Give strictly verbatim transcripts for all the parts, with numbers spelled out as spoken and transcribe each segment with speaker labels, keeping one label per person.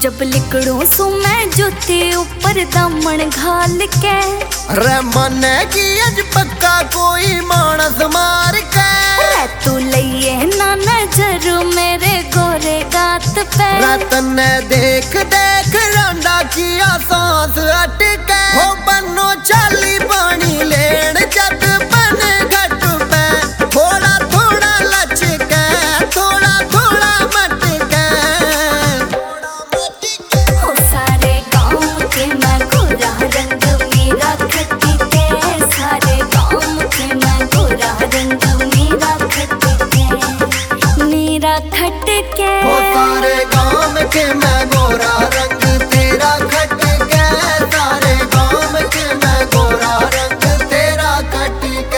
Speaker 1: जब लिकड़ू सो मैं जूते ऊपर दामन घाल के
Speaker 2: रे मन की अज पक्का कोई मानस मार के
Speaker 1: रे तू लइए ना नजर मेरे गोरे गात पे
Speaker 2: रतन देख देख रांडा किया सांस अटके हो बनो चाली पानी लेन जद बन घट पे थोड़ा थोड़ा लचके थोड़ा थोड़ा मटके
Speaker 1: हो सारे गाँव के मैं गोरा रंग मेरा खट्टी के सारे गाँव के मैं गोरा रंग मेरा खट्टी के मेरा खटके
Speaker 2: हो सारे गाँव के मैं गोरा रंग तेरा खटके सारे गाँव के मैं गोरा रंग तेरा खटके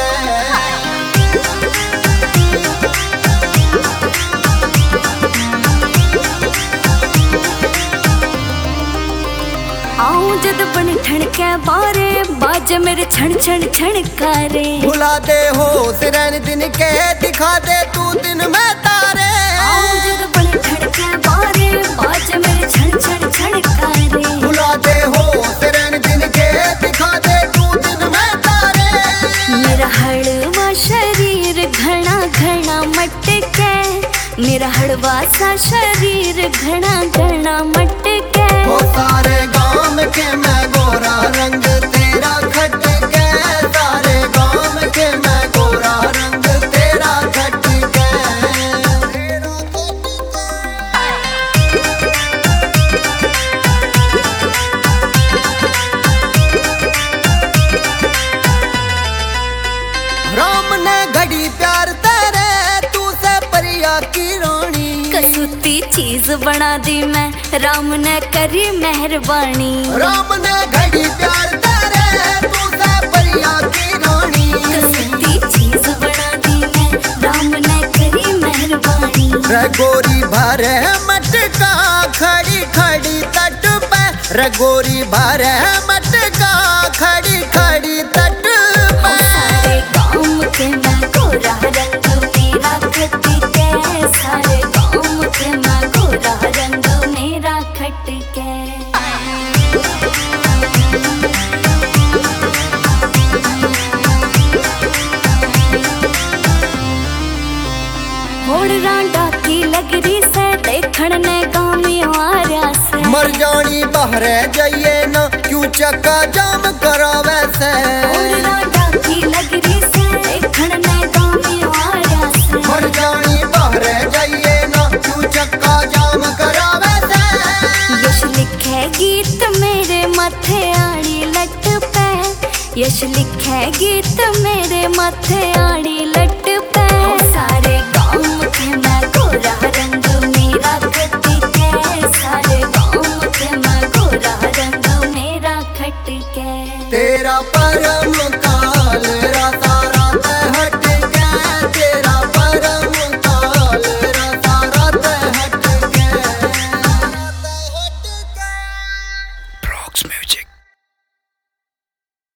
Speaker 1: आऊं जद बन ठणके बारे बाज मेरे छण छण छणकारे
Speaker 2: भुला दे हो सिरन दिन के दिखा दे तू दिन में तारे
Speaker 1: आऊं जद बन ठणके बारे बाज मेरे छण छण छणकारे
Speaker 2: भुला दे हो सिरन दिन के दिखा दे तू दिन में तारे
Speaker 1: मेरा हड़वा शरीर घना घना मटके मेरा हड़वा सा शरीर घना घना मटके
Speaker 2: हो सारे गाँव के मैं गोरा रंग तेरा खटके सारे गाँव के मैं गोरा रंग तेरा खटके राम ने घड़ी प्यार तेरे तू से परिया की रानी
Speaker 1: कसूती चीज बना दी मैं राम ने करी मेहरबानी
Speaker 2: राम ने घड़ी प्यार तेरे तू से परिया की रानी
Speaker 1: कसूती चीज बना दी मैं राम ने करी मेहरबानी
Speaker 2: रगोरी भरे मटका खड़ी खड़ी तट पे रगोरी भरे मटका खड़ी खड़ी तट पे
Speaker 1: सारे गाँव के मैं गोरा रंग मेरा खट्टी के सारे गाँव के मैं गोरा रंग मेरा खटके होड़ रांडा की लगरी से देखण ने गामी हारा से
Speaker 2: मर जानी बहरे जाइए ना क्यों चक्का जाम करावे से
Speaker 1: होड़ रांडा की लगरी से देखण ने गामी हारा से
Speaker 2: मर जानी बहरे जाइए ना क्यों चक्का जाम करावे से
Speaker 1: यश लिखे गीत मेरे माथे आड़ी लट पे यश लिखे गीत मेरे माथे आड़ी लट